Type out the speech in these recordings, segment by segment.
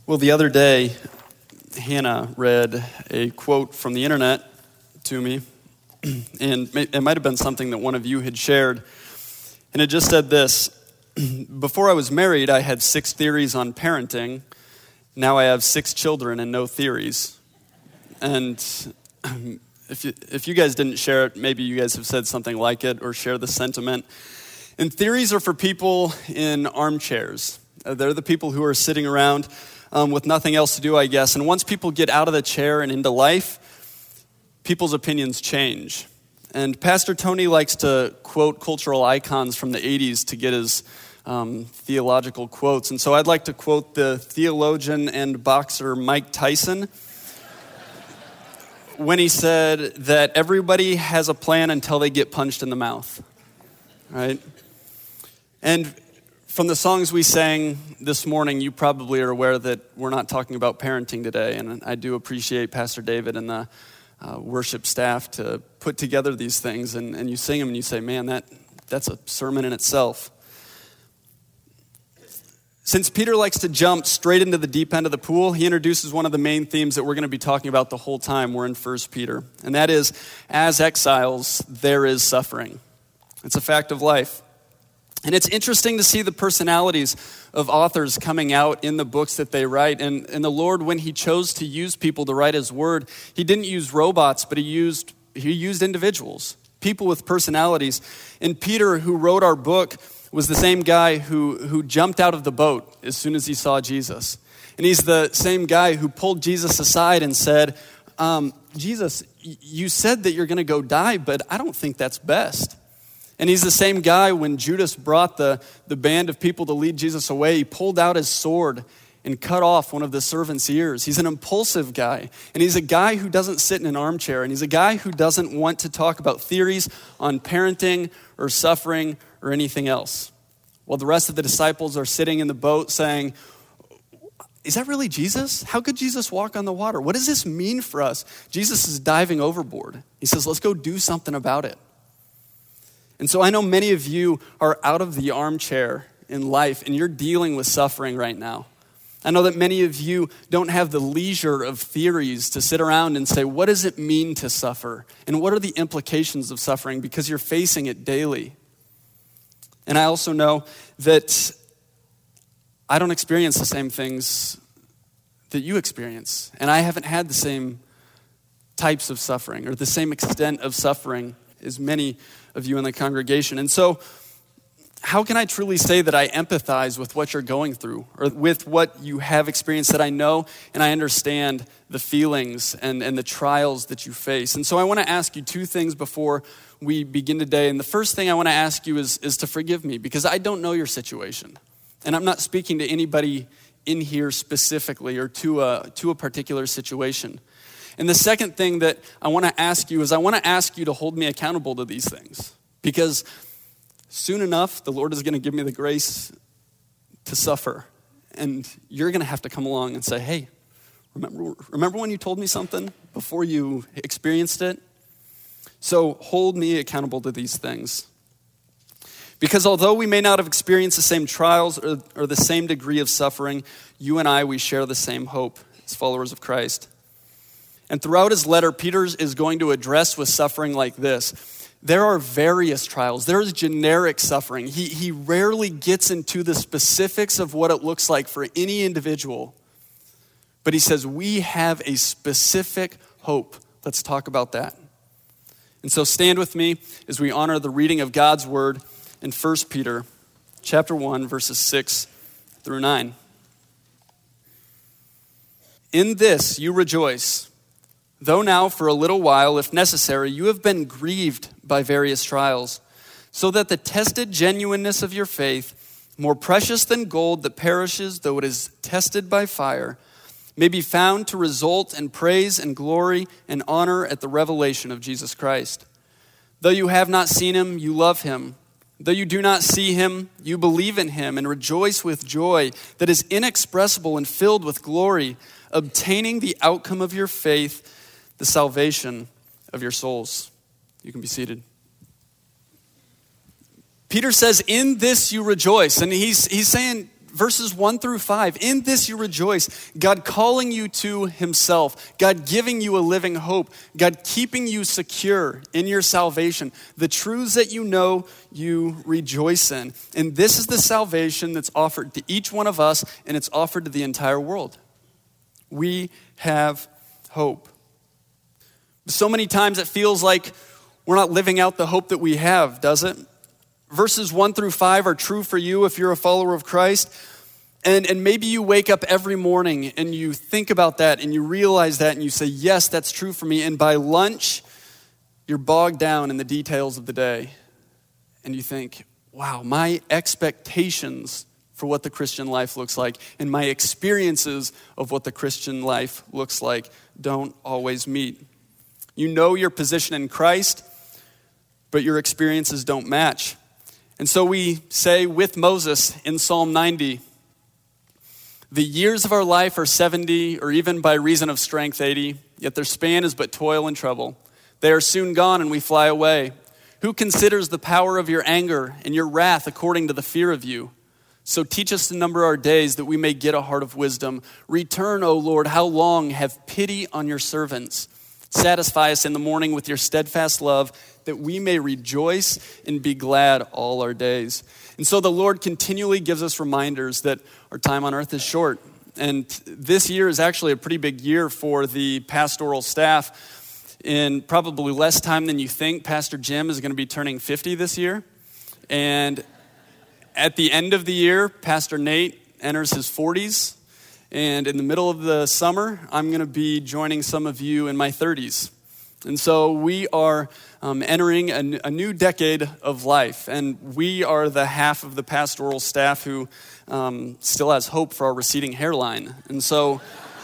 Well, the other day, Hannah read a quote from the internet to me, and it might have been something that one of you had shared, and it just said this: before I was married, I had 6 theories on parenting. Now I have 6 children and no theories. And if you guys didn't share it, maybe you guys have said something like it or share the sentiment. And theories are for people in armchairs. They're the people who are sitting around with nothing else to do, I guess. And once people get out of the chair and into life, people's opinions change. And Pastor Tony likes to quote cultural icons from the 80s to get his theological quotes. And so I'd like to quote the theologian and boxer Mike Tyson when he said that everybody has a plan until they get punched in the mouth, right? And from the songs we sang this morning, you probably are aware that we're not talking about parenting today, and I do appreciate Pastor David and the worship staff to put together these things, and you sing them and you say, man, that's a sermon in itself. Since Peter likes to jump straight into the deep end of the pool, he introduces one of the main themes that we're going to be talking about the whole time we're in 1 Peter, and that is, as exiles, there is suffering. It's a fact of life. And it's interesting to see the personalities of authors coming out in the books that they write. And the Lord, when he chose to use people to write his word, he didn't use robots, but he used individuals, people with personalities. And Peter, who wrote our book, was the same guy who jumped out of the boat as soon as he saw Jesus. And he's the same guy who pulled Jesus aside and said, Jesus, you said that you're going to go die, but I don't think that's best. And he's the same guy when Judas brought the band of people to lead Jesus away, he pulled out his sword and cut off one of the servants' ears. He's an impulsive guy. And he's a guy who doesn't sit in an armchair. And he's a guy who doesn't want to talk about theories on parenting or suffering or anything else. While the rest of the disciples are sitting in the boat saying, is that really Jesus? How could Jesus walk on the water? What does this mean for us? Jesus is diving overboard. He says, let's go do something about it. And so I know many of you are out of the armchair in life and you're dealing with suffering right now. I know that many of you don't have the leisure of theories to sit around and say, what does it mean to suffer? And what are the implications of suffering? Because you're facing it daily. And I also know that I don't experience the same things that you experience. And I haven't had the same types of suffering or the same extent of suffering as many of you in the congregation. And so how can I truly say that I empathize with what you're going through or with what you have experienced, that I know and I understand the feelings and the trials that you face? And so I want to ask you 2 things before we begin today. And the first thing I want to ask you is to forgive me, because I don't know your situation. And I'm not speaking to anybody in here specifically or to a particular situation. And the second thing that I want to ask you is I want to ask you to hold me accountable to these things, because soon enough, the Lord is going to give me the grace to suffer. And you're going to have to come along and say, hey, remember when you told me something before you experienced it? So hold me accountable to these things. Because although we may not have experienced the same trials or the same degree of suffering, you and I, we share the same hope as followers of Christ. And throughout his letter, Peter is going to address with suffering like this. There are various trials. There is generic suffering. He rarely gets into the specifics of what it looks like for any individual. But he says, we have a specific hope. Let's talk about that. And so stand with me as we honor the reading of God's word in 1 Peter chapter 1, verses 6 through 9. In this you rejoice, though now for a little while, if necessary, you have been grieved by various trials, so that the tested genuineness of your faith, more precious than gold that perishes though it is tested by fire, may be found to result in praise and glory and honor at the revelation of Jesus Christ. Though you have not seen him, you love him. Though you do not see him, you believe in him and rejoice with joy that is inexpressible and filled with glory, obtaining the outcome of your faith, the salvation of your souls. You can be seated. Peter says, in this you rejoice. And he's saying verses 1 through 5, in this you rejoice. God calling you to himself. God giving you a living hope. God keeping you secure in your salvation. The truths that you know, you rejoice in. And this is the salvation that's offered to each one of us, and it's offered to the entire world. We have hope. So many times it feels like we're not living out the hope that we have, does it? Verses 1 through 5 are true for you if you're a follower of Christ. And maybe you wake up every morning and you think about that and you realize that and you say, yes, that's true for me. And by lunch, you're bogged down in the details of the day. And you think, wow, my expectations for what the Christian life looks like and my experiences of what the Christian life looks like don't always meet. You know your position in Christ, but your experiences don't match. And so we say with Moses in Psalm 90, the years of our life are 70, or even by reason of strength 80, yet their span is but toil and trouble. They are soon gone and we fly away. Who considers the power of your anger and your wrath according to the fear of you? So teach us to number our days that we may get a heart of wisdom. Return, O Lord, how long? Have pity on your servants. Satisfy us in the morning with your steadfast love, that we may rejoice and be glad all our days. And so the Lord continually gives us reminders that our time on earth is short. And this year is actually a pretty big year for the pastoral staff. In probably less time than you think, Pastor Jim is going to be turning 50 this year. And at the end of the year, Pastor Nate enters his 40s. And in the middle of the summer, I'm going to be joining some of you in my 30s. And so we are entering a new decade of life. And we are the half of the pastoral staff who still has hope for our receding hairline. And so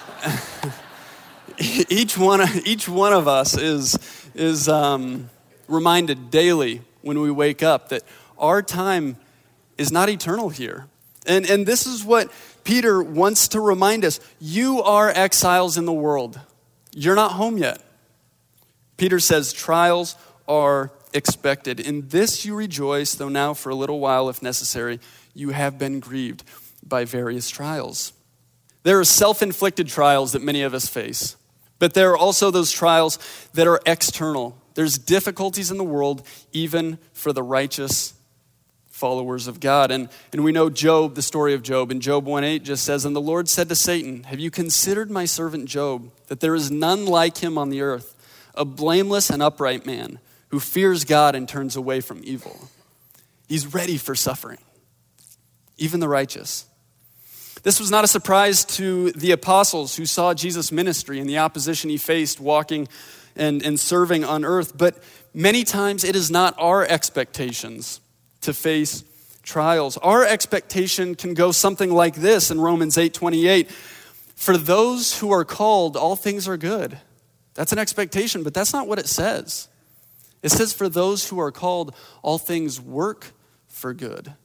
each one of us is reminded daily when we wake up that our time is not eternal here. And this is what Peter wants to remind us. You are exiles in the world. You're not home yet. Peter says trials are expected. In this you rejoice, though now for a little while, if necessary, you have been grieved by various trials. There are self-inflicted trials that many of us face, but there are also those trials that are external. There's difficulties in the world, even for the righteous followers of God. And we know Job, the story of Job. And Job 1:8 just says, and the Lord said to Satan, have you considered my servant Job, that there is none like him on the earth, a blameless and upright man who fears God and turns away from evil. He's ready for suffering, even the righteous. This was not a surprise to the apostles who saw Jesus' ministry and the opposition he faced walking and serving on earth. But many times it is not our expectations to face trials. Our expectation can go something like this in Romans 8:28. For those who are called, all things are good. That's an expectation, but that's not what it says. It says for those who are called, all things work for good.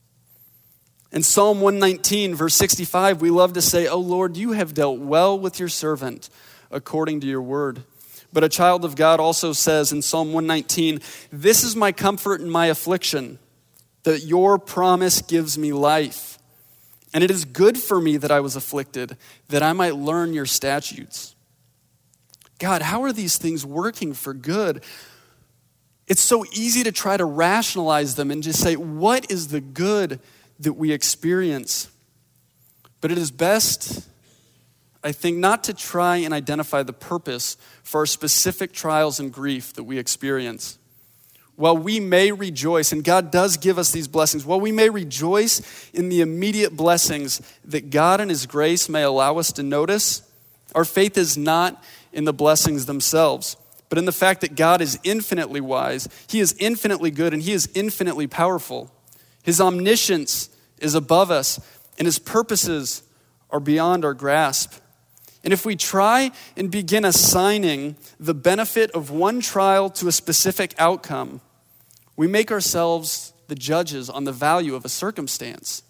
In Psalm 119, verse 65, we love to say, O Lord, you have dealt well with your servant according to your word. But a child of God also says in Psalm 119, this is my comfort in my affliction, that your promise gives me life. And it is good for me that I was afflicted, that I might learn your statutes. God, how are these things working for good? It's so easy to try to rationalize them and just say, what is the good that we experience? But it is best, I think, not to try and identify the purpose for our specific trials and grief that we experience. While we may rejoice, and God does give us these blessings, while we may rejoice in the immediate blessings that God in his grace may allow us to notice, our faith is not in the blessings themselves, but in the fact that God is infinitely wise, he is infinitely good, and he is infinitely powerful. His omniscience is above us, and his purposes are beyond our grasp. And if we try and begin assigning the benefit of one trial to a specific outcome, we make ourselves the judges on the value of a circumstance.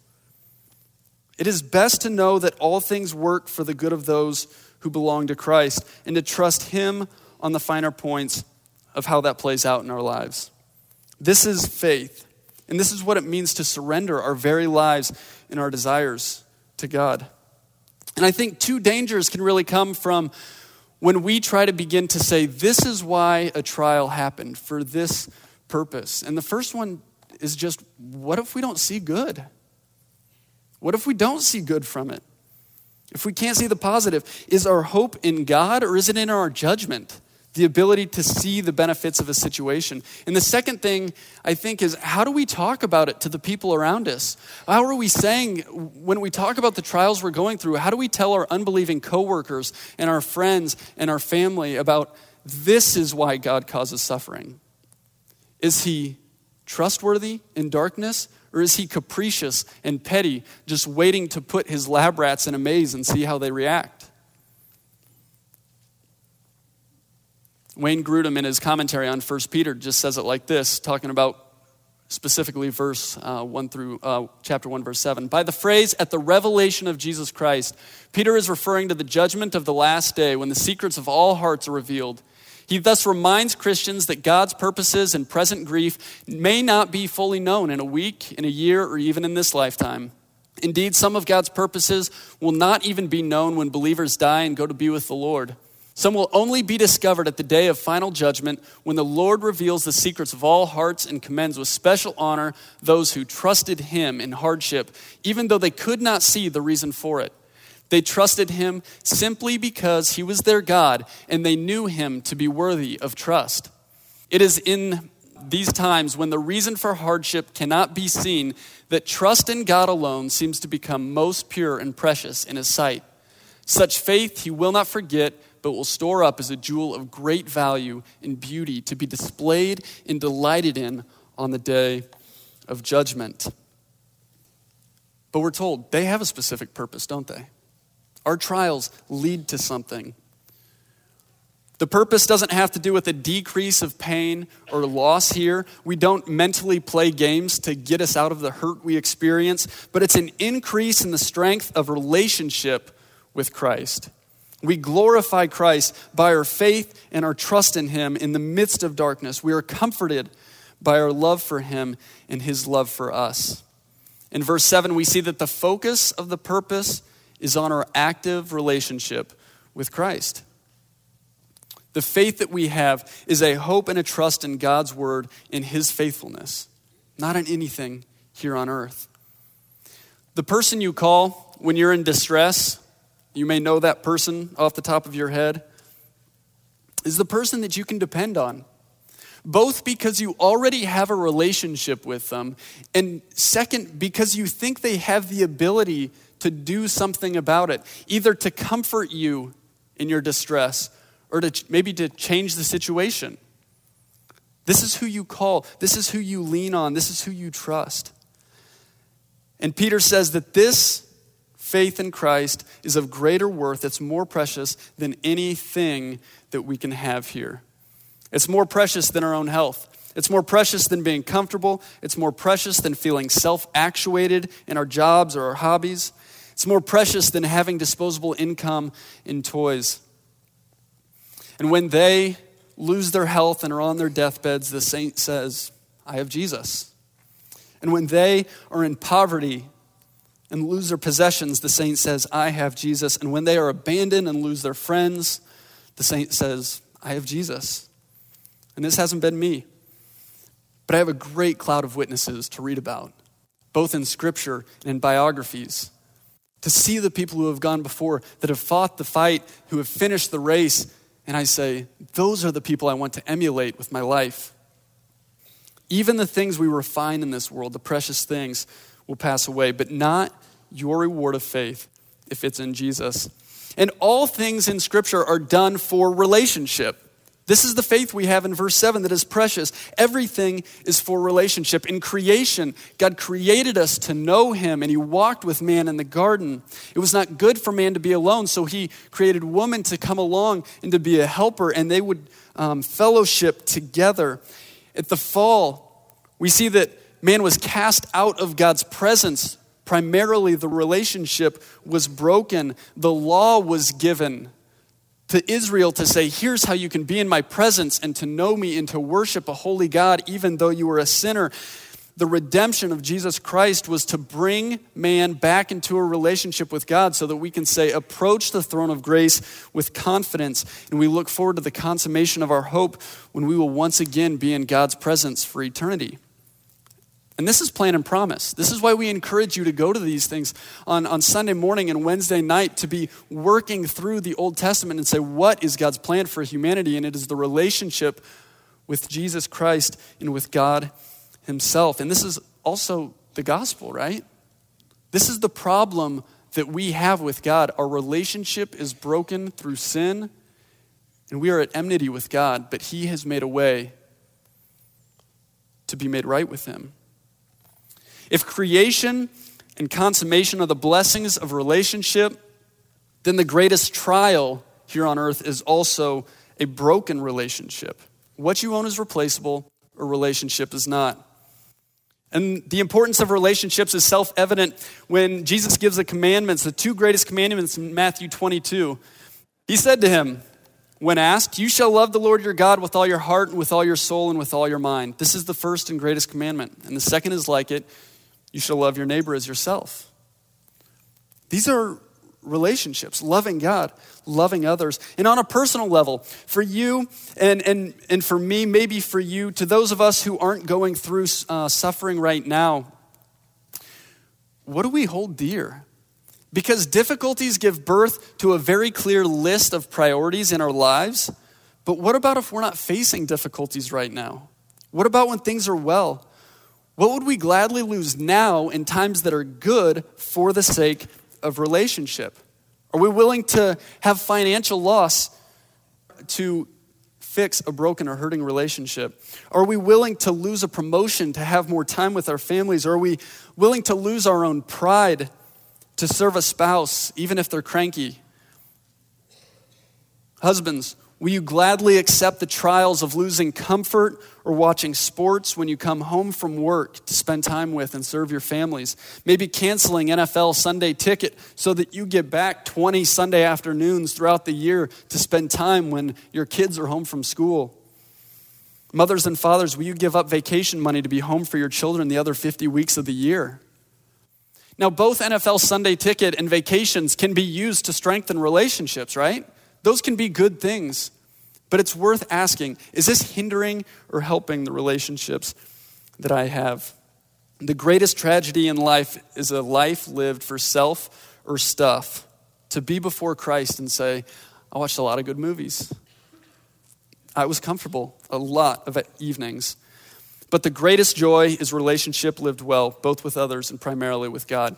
It is best to know that all things work for the good of those who belong to Christ and to trust him on the finer points of how that plays out in our lives. This is faith, and this is what it means to surrender our very lives in our desires to God. And I think two dangers can really come from when we try to begin to say, this is why a trial happened, for this purpose. And the first one is just, what if we don't see good? What if we don't see good from it? If we can't see the positive, is our hope in God or is it in our judgment? The ability to see the benefits of a situation. And the second thing, I think, is how do we talk about it to the people around us? How are we saying, when we talk about the trials we're going through, how do we tell our unbelieving coworkers and our friends and our family about this is why God causes suffering? Is he trustworthy in darkness, or is he capricious and petty, just waiting to put his lab rats in a maze and see how they react? Wayne Grudem, in his commentary on 1 Peter, just says it like this, talking about specifically chapter 1, verse 7. By the phrase, at the revelation of Jesus Christ, Peter is referring to the judgment of the last day when the secrets of all hearts are revealed. He thus reminds Christians that God's purposes in present grief may not be fully known in a week, in a year, or even in this lifetime. Indeed, some of God's purposes will not even be known when believers die and go to be with the Lord. Some will only be discovered at the day of final judgment when the Lord reveals the secrets of all hearts and commends with special honor those who trusted him in hardship, even though they could not see the reason for it. They trusted him simply because he was their God and they knew him to be worthy of trust. It is in these times when the reason for hardship cannot be seen that trust in God alone seems to become most pure and precious in his sight. Such faith he will not forget, but will store up as a jewel of great value and beauty to be displayed and delighted in on the day of judgment. But we're told they have a specific purpose, don't they? Our trials lead to something. The purpose doesn't have to do with a decrease of pain or loss here. We don't mentally play games to get us out of the hurt we experience, but it's an increase in the strength of relationship with Christ. We glorify Christ by our faith and our trust in him in the midst of darkness. We are comforted by our love for him and his love for us. In verse 7, we see that the focus of the purpose is on our active relationship with Christ. The faith that we have is a hope and a trust in God's word and his faithfulness, not in anything here on earth. The person you call when you're in distress, you may know that person off the top of your head, is the person that you can depend on. Both because you already have a relationship with them, and second, because you think they have the ability to do something about it, either to comfort you in your distress or to maybe to change the situation. This is who you call. This is who you lean on. This is who you trust. And Peter says that this faith in Christ is of greater worth. It's more precious than anything that we can have here. It's more precious than our own health. It's more precious than being comfortable. It's more precious than feeling self-actuated in our jobs or our hobbies. It's more precious than having disposable income and toys. And when they lose their health and are on their deathbeds, the saint says, I have Jesus. And when they are in poverty and lose their possessions, the saint says, I have Jesus. And when they are abandoned and lose their friends, the saint says, I have Jesus. And this hasn't been me. But I have a great cloud of witnesses to read about, both in scripture and in biographies, to see the people who have gone before, that have fought the fight, who have finished the race. And I say, those are the people I want to emulate with my life. Even the things we refine in this world, the precious things, will pass away, but not your reward of faith if it's in Jesus. And all things in Scripture are done for relationship. This is the faith we have in verse 7 that is precious. Everything is for relationship. In creation, God created us to know him, and he walked with man in the garden. It was not good for man to be alone, so he created woman to come along and to be a helper, and they would fellowship together. At the fall, we see that man was cast out of God's presence. Primarily, the relationship was broken. The law was given to Israel to say, here's how you can be in my presence and to know me and to worship a holy God even though you were a sinner. The redemption of Jesus Christ was to bring man back into a relationship with God so that we can say, approach the throne of grace with confidence, and we look forward to the consummation of our hope when we will once again be in God's presence for eternity. And this is plan and promise. This is why we encourage you to go to these things on Sunday morning and Wednesday night, to be working through the Old Testament and say, what is God's plan for humanity? And it is the relationship with Jesus Christ and with God himself. And this is also the gospel, right? This is the problem that we have with God. Our relationship is broken through sin, and we are at enmity with God, but he has made a way to be made right with him. If creation and consummation are the blessings of relationship, then the greatest trial here on earth is also a broken relationship. What you own is replaceable, a relationship is not. And the importance of relationships is self-evident when Jesus gives the commandments, the two greatest commandments in Matthew 22. He said to him, when asked, you shall love the Lord your God with all your heart and with all your soul and with all your mind. This is the first and greatest commandment. And the second is like it, you shall love your neighbor as yourself. These are relationships, loving God, loving others. And on a personal level, for you and for me, maybe for you, to those of us who aren't going through suffering right now, what do we hold dear? Because difficulties give birth to a very clear list of priorities in our lives. But what about if we're not facing difficulties right now? What about when things are well? What would we gladly lose now in times that are good for the sake of relationship? Are we willing to have financial loss to fix a broken or hurting relationship? Are we willing to lose a promotion to have more time with our families? Are we willing to lose our own pride to serve a spouse, even if they're cranky? Husbands, will you gladly accept the trials of losing comfort or watching sports when you come home from work to spend time with and serve your families? Maybe canceling NFL Sunday ticket so that you get back 20 Sunday afternoons throughout the year to spend time when your kids are home from school. Mothers and fathers, will you give up vacation money to be home for your children the other 50 weeks of the year? Now, both NFL Sunday ticket and vacations can be used to strengthen relationships, right? Those can be good things, but it's worth asking, is this hindering or helping the relationships that I have? The greatest tragedy in life is a life lived for self or stuff. To be before Christ and say, I watched a lot of good movies. I was comfortable a lot of evenings. But the greatest joy is relationship lived well, both with others and primarily with God.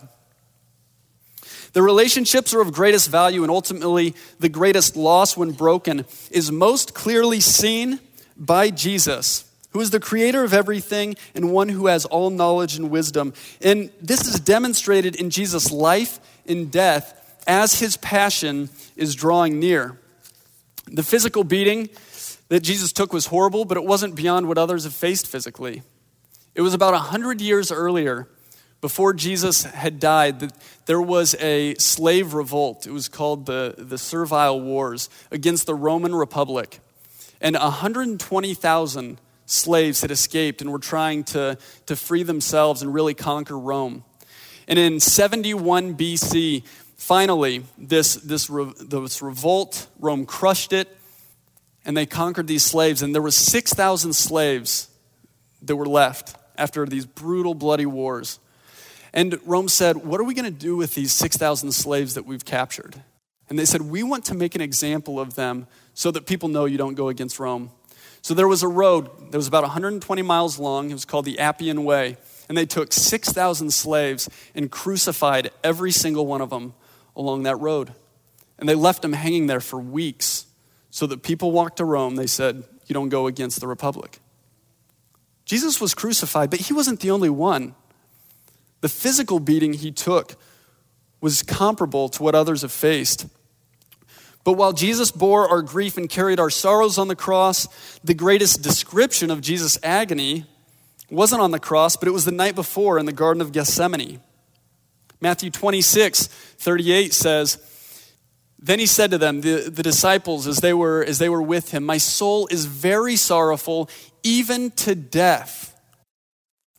The relationships are of greatest value, and ultimately the greatest loss when broken is most clearly seen by Jesus, who is the creator of everything and one who has all knowledge and wisdom. And this is demonstrated in Jesus' life and death as his passion is drawing near. The physical beating that Jesus took was horrible, but it wasn't beyond what others have faced physically. It was about 100 years earlier, before Jesus had died, that there was a slave revolt. It was called the Servile Wars against the Roman Republic. And 120,000 slaves had escaped and were trying to free themselves and really conquer Rome. And in 71 BC, finally, this revolt, Rome crushed it, and they conquered these slaves. And there were 6,000 slaves that were left after these brutal, bloody wars. And Rome said, what are we going to do with these 6,000 slaves that we've captured? And they said, we want to make an example of them so that people know you don't go against Rome. So there was a road that was about 120 miles long. It was called the Appian Way. And they took 6,000 slaves and crucified every single one of them along that road. And they left them hanging there for weeks so that people walked to Rome. They said, you don't go against the Republic. Jesus was crucified, but he wasn't the only one. The physical beating he took was comparable to what others have faced. But while Jesus bore our grief and carried our sorrows on the cross, the greatest description of Jesus' agony wasn't on the cross, but it was the night before in the Garden of Gethsemane. Matthew 26:38 says, then he said to them, the disciples, as they were with him, my soul is very sorrowful, even to death.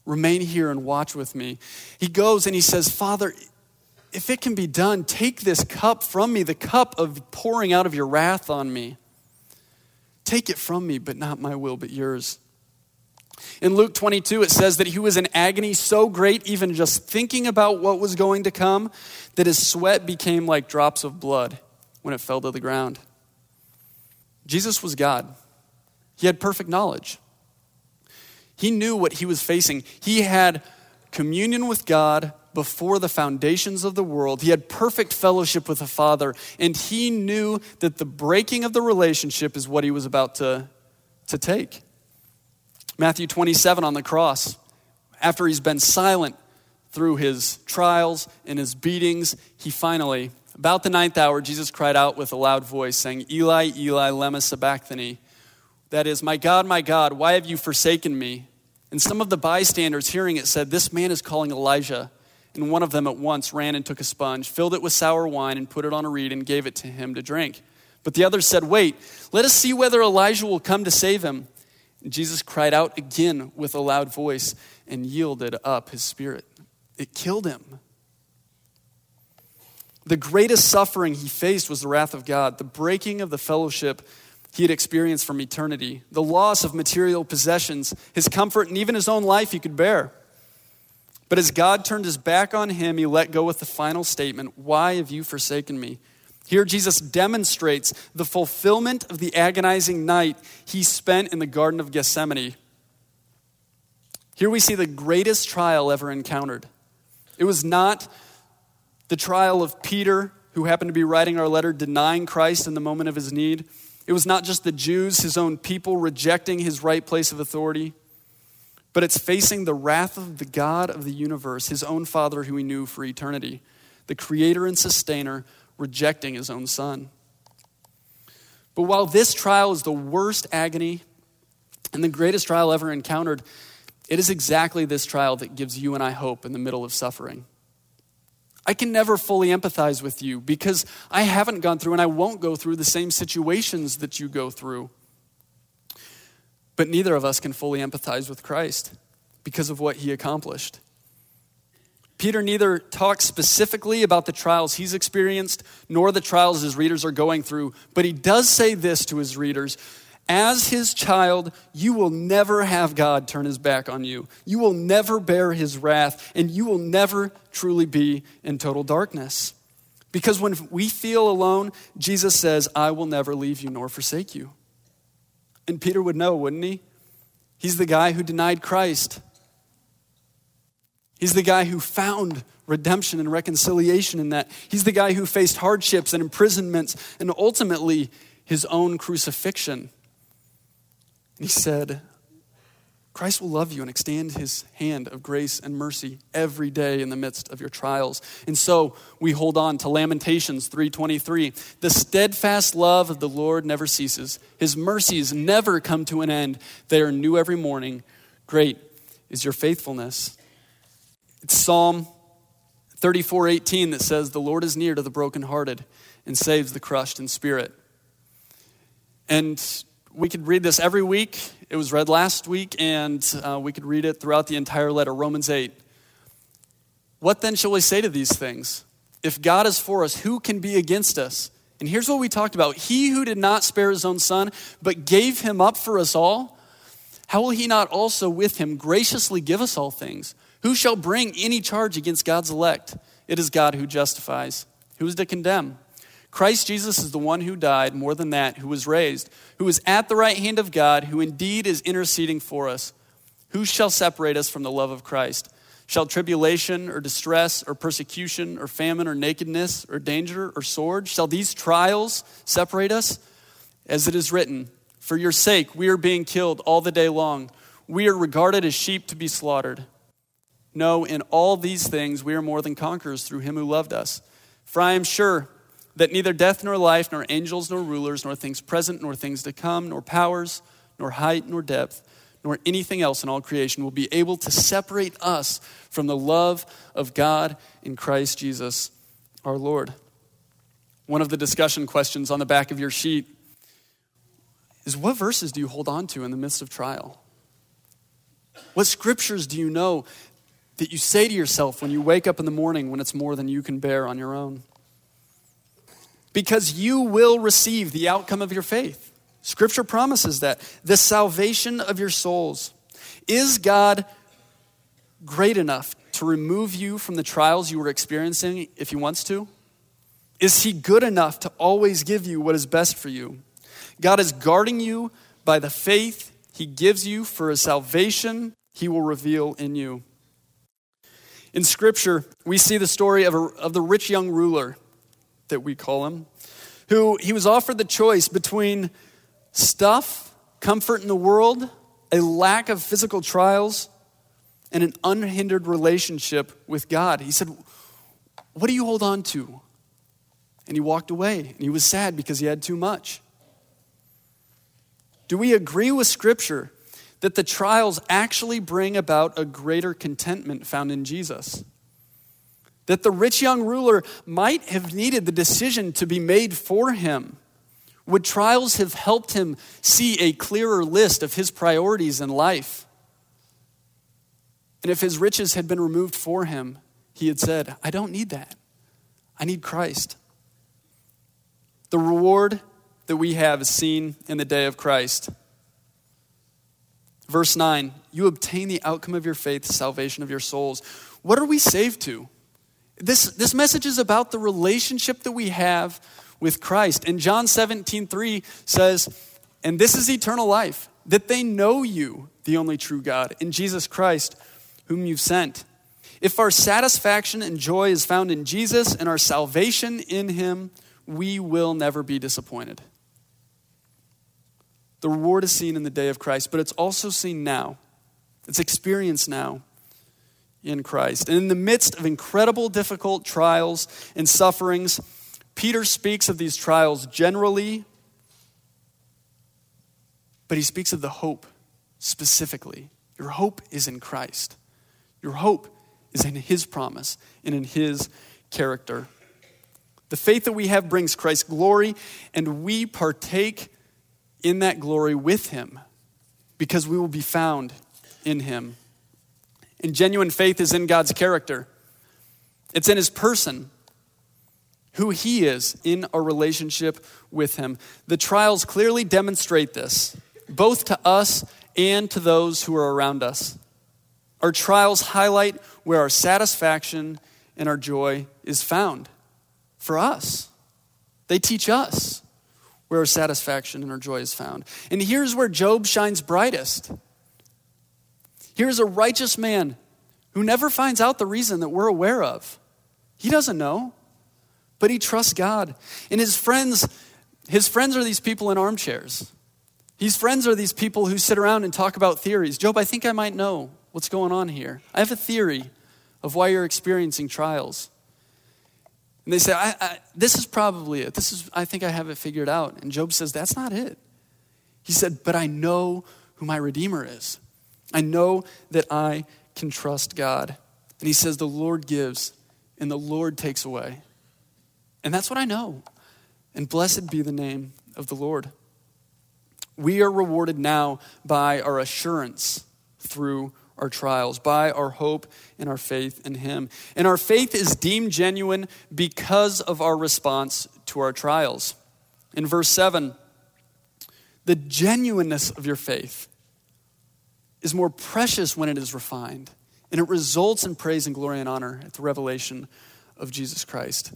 Remain here and watch with me. He goes and he says, Father, if it can be done, take this cup from me, the cup of pouring out of your wrath on me. Take it from me, but not my will, but yours. In Luke 22, it says that he was in agony so great, even just thinking about what was going to come, that his sweat became like drops of blood when it fell to the ground. Jesus was God. He had perfect knowledge. He knew what he was facing. He had communion with God before the foundations of the world. He had perfect fellowship with the Father, and he knew that the breaking of the relationship is what he was about to take. Matthew 27 on the cross, after he's been silent through his trials and his beatings, he finally, about the 9th hour, Jesus cried out with a loud voice, saying, Eli, Eli, lema sabachthani. That is, my God, why have you forsaken me? And some of the bystanders hearing it said, this man is calling Elijah. And one of them at once ran and took a sponge, filled it with sour wine, and put it on a reed and gave it to him to drink. But the others said, wait, let us see whether Elijah will come to save him. And Jesus cried out again with a loud voice and yielded up his spirit. It killed him. The greatest suffering he faced was the wrath of God, the breaking of the fellowship he had experienced from eternity, the loss of material possessions, his comfort, and even his own life he could bear. But as God turned his back on him, he let go with the final statement, why have you forsaken me? Here Jesus demonstrates the fulfillment of the agonizing night he spent in the Garden of Gethsemane. Here we see the greatest trial ever encountered. It was not the trial of Peter, who happened to be writing our letter, denying Christ in the moment of his need. It was not just the Jews, his own people, rejecting his right place of authority. But it's facing the wrath of the God of the universe, his own Father who he knew for eternity, the creator and sustainer, rejecting his own son. But while this trial is the worst agony and the greatest trial ever encountered, it is exactly this trial that gives you and I hope in the middle of suffering. I can never fully empathize with you because I haven't gone through and I won't go through the same situations that you go through. But neither of us can fully empathize with Christ because of what he accomplished. Peter neither talks specifically about the trials he's experienced nor the trials his readers are going through, but he does say this to his readers: as his child, you will never have God turn his back on you. You will never bear his wrath, and you will never truly be in total darkness. Because when we feel alone, Jesus says, I will never leave you nor forsake you. And Peter would know, wouldn't he? He's the guy who denied Christ. He's the guy who found redemption and reconciliation in that. He's the guy who faced hardships and imprisonments and ultimately his own crucifixion. And he said, Christ will love you and extend his hand of grace and mercy every day in the midst of your trials. And so we hold on to Lamentations 3:23. The steadfast love of the Lord never ceases. His mercies never come to an end. They are new every morning. Great is your faithfulness. It's Psalm 34:18 that says, the Lord is near to the brokenhearted and saves the crushed in spirit. And we could read this every week. It was read last week, and we could read it throughout the entire letter, Romans 8. What then shall we say to these things? If God is for us, who can be against us? And here's what we talked about. He who did not spare his own son, but gave him up for us all, how will he not also with him graciously give us all things? Who shall bring any charge against God's elect? It is God who justifies. Who is to condemn? Christ Jesus is the one who died, more than that, who was raised, who is at the right hand of God, who indeed is interceding for us. Who shall separate us from the love of Christ? Shall tribulation or distress or persecution or famine or nakedness or danger or sword? Shall these trials separate us? As it is written, for your sake we are being killed all the day long. We are regarded as sheep to be slaughtered. No, in all these things we are more than conquerors through him who loved us. For I am sure that neither death nor life, nor angels, nor rulers, nor things present, nor things to come, nor powers, nor height, nor depth, nor anything else in all creation will be able to separate us from the love of God in Christ Jesus our Lord. One of the discussion questions on the back of your sheet is, what verses do you hold on to in the midst of trial? What scriptures do you know that you say to yourself when you wake up in the morning when it's more than you can bear on your own? Because you will receive the outcome of your faith. Scripture promises that. The salvation of your souls. Is God great enough to remove you from the trials you were experiencing if he wants to? Is he good enough to always give you what is best for you? God is guarding you by the faith he gives you for a salvation he will reveal in you. In Scripture, we see the story of the rich young ruler, that we call him, who he was offered the choice between stuff, comfort in the world, a lack of physical trials, and an unhindered relationship with God. He said, what do you hold on to? And he walked away, and he was sad because he had too much. Do we agree with Scripture that the trials actually bring about a greater contentment found in Jesus? That the rich young ruler might have needed the decision to be made for him. Would trials have helped him see a clearer list of his priorities in life? And if his riches had been removed for him, he had said, I don't need that. I need Christ. The reward that we have is seen in the day of Christ. Verse 9, you obtain the outcome of your faith, the salvation of your souls. What are we saved to? This message is about the relationship that we have with Christ. And John 17:3 says, and this is eternal life, that they know you, the only true God, and Jesus Christ, whom you've sent. If our satisfaction and joy is found in Jesus and our salvation in him, we will never be disappointed. The reward is seen in the day of Christ, but it's also seen now. It's experienced now in Christ. And in the midst of incredible difficult trials and sufferings, Peter speaks of these trials generally, but he speaks of the hope specifically. Your hope is in Christ. Your hope is in his promise and in his character. The faith that we have brings Christ glory, and we partake in that glory with him because we will be found in him. And genuine faith is in God's character. It's in his person, who he is in our relationship with him. The trials clearly demonstrate this, both to us and to those who are around us. Our trials highlight where our satisfaction and our joy is found for us. They teach us where our satisfaction and our joy is found. And here's where Job shines brightest. Here's a righteous man who never finds out the reason that we're aware of. He doesn't know, but he trusts God. And his friends are these people in armchairs. His friends are these people who sit around and talk about theories. Job, I think I might know what's going on here. I have a theory of why you're experiencing trials. And they say, this is probably it. I think I have it figured out. And Job says, that's not it. He said, but I know who my Redeemer is. I know that I can trust God. And he says, the Lord gives and the Lord takes away. And that's what I know. And blessed be the name of the Lord. We are rewarded now by our assurance through our trials, by our hope and our faith in him. And our faith is deemed genuine because of our response to our trials. In verse 7, the genuineness of your faith is more precious when it is refined, and it results in praise and glory and honor at the revelation of Jesus Christ.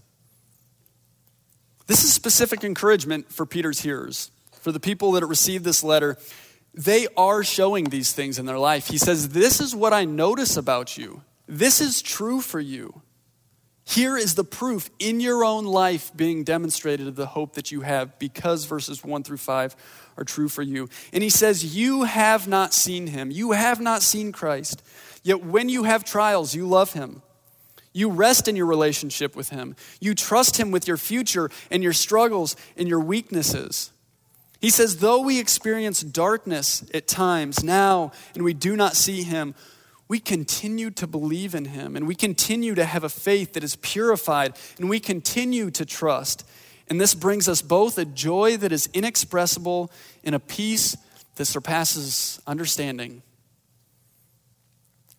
This is specific encouragement for Peter's hearers, for the people that received this letter. They are showing these things in their life. He says, this is what I notice about you. This is true for you. Here is the proof in your own life being demonstrated of the hope that you have because verses 1-5 are true for you. And he says, you have not seen him. You have not seen Christ. Yet when you have trials, you love him. You rest in your relationship with him. You trust him with your future and your struggles and your weaknesses. He says, though we experience darkness at times now and we do not see him, we continue to believe in him and we continue to have a faith that is purified and we continue to trust. And this brings us both a joy that is inexpressible and a peace that surpasses understanding.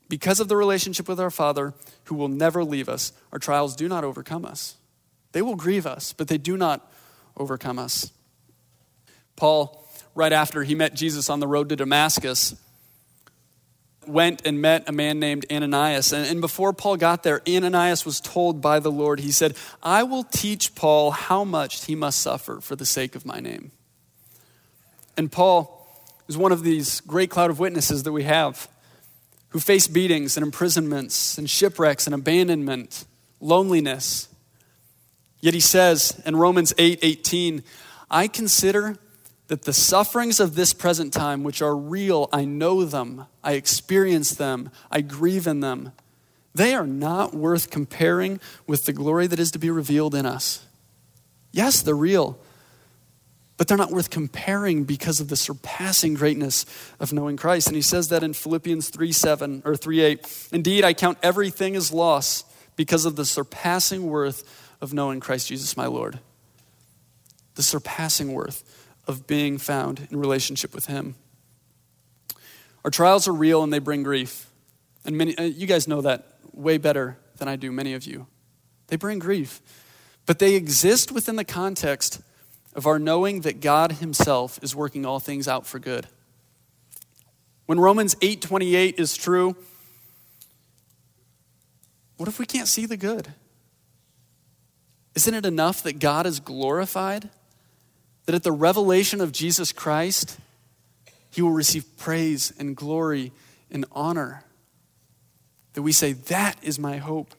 Because of the relationship with our Father, who will never leave us, our trials do not overcome us. They will grieve us, but they do not overcome us. Paul, right after he met Jesus on the road to Damascus, went and met a man named Ananias. And before Paul got there, Ananias was told by the Lord, he said, I will teach Paul how much he must suffer for the sake of my name. And Paul is one of these great cloud of witnesses that we have who face beatings and imprisonments and shipwrecks and abandonment, loneliness. Yet he says in Romans 8:18, I consider that the sufferings of this present time, which are real, I know them, I experience them, I grieve in them. They are not worth comparing with the glory that is to be revealed in us. Yes, they're real, but they're not worth comparing because of the surpassing greatness of knowing Christ. And he says that in Philippians 3:8. Indeed, I count everything as loss because of the surpassing worth of knowing Christ Jesus my Lord. The surpassing worth of being found in relationship with him. Our trials are real and they bring grief. And many, you guys know that way better than I do, many of you. They bring grief. But they exist within the context of our knowing that God himself is working all things out for good. When Romans 8:28 is true, what if we can't see the good? Isn't it enough that God is glorified? That at the revelation of Jesus Christ, he will receive praise and glory and honor. That we say, that is my hope.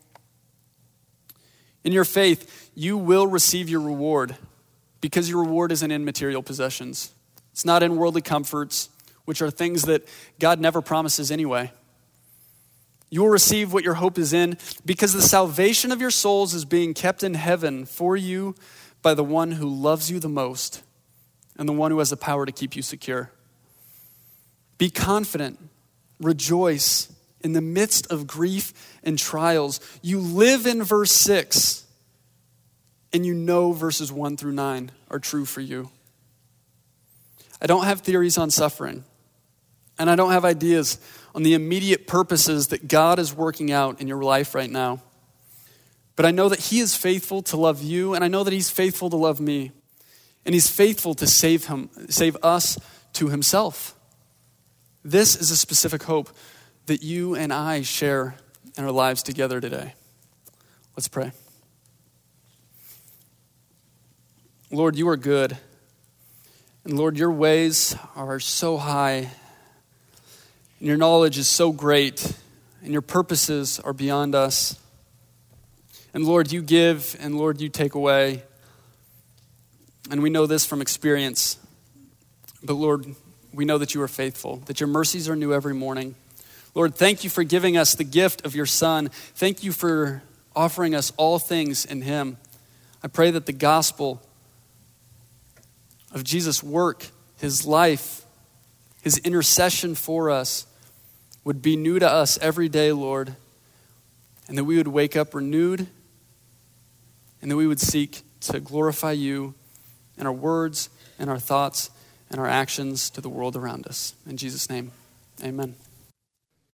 In your faith, you will receive your reward because your reward isn't in material possessions. It's not in worldly comforts, which are things that God never promises anyway. You will receive what your hope is in because the salvation of your souls is being kept in heaven for you by the one who loves you the most and the one who has the power to keep you secure. Be confident, rejoice in the midst of grief and trials. You live in verse 6, and you know verses 1-9 are true for you. I don't have theories on suffering, and I don't have ideas on the immediate purposes that God is working out in your life right now. But I know that he is faithful to love you, and I know that he's faithful to love me. And he's faithful to save us to himself. This is a specific hope that you and I share in our lives together today. Let's pray. Lord, you are good. And Lord, your ways are so high. And your knowledge is so great. And your purposes are beyond us. And Lord, you give, and Lord, you take away. And we know this from experience. But Lord, we know that you are faithful, that your mercies are new every morning. Lord, thank you for giving us the gift of your Son. Thank you for offering us all things in him. I pray that the gospel of Jesus' work, his life, his intercession for us would be new to us every day, Lord, and that we would wake up renewed and that we would seek to glorify you in our words and our thoughts and our actions to the world around us. In Jesus' name, amen.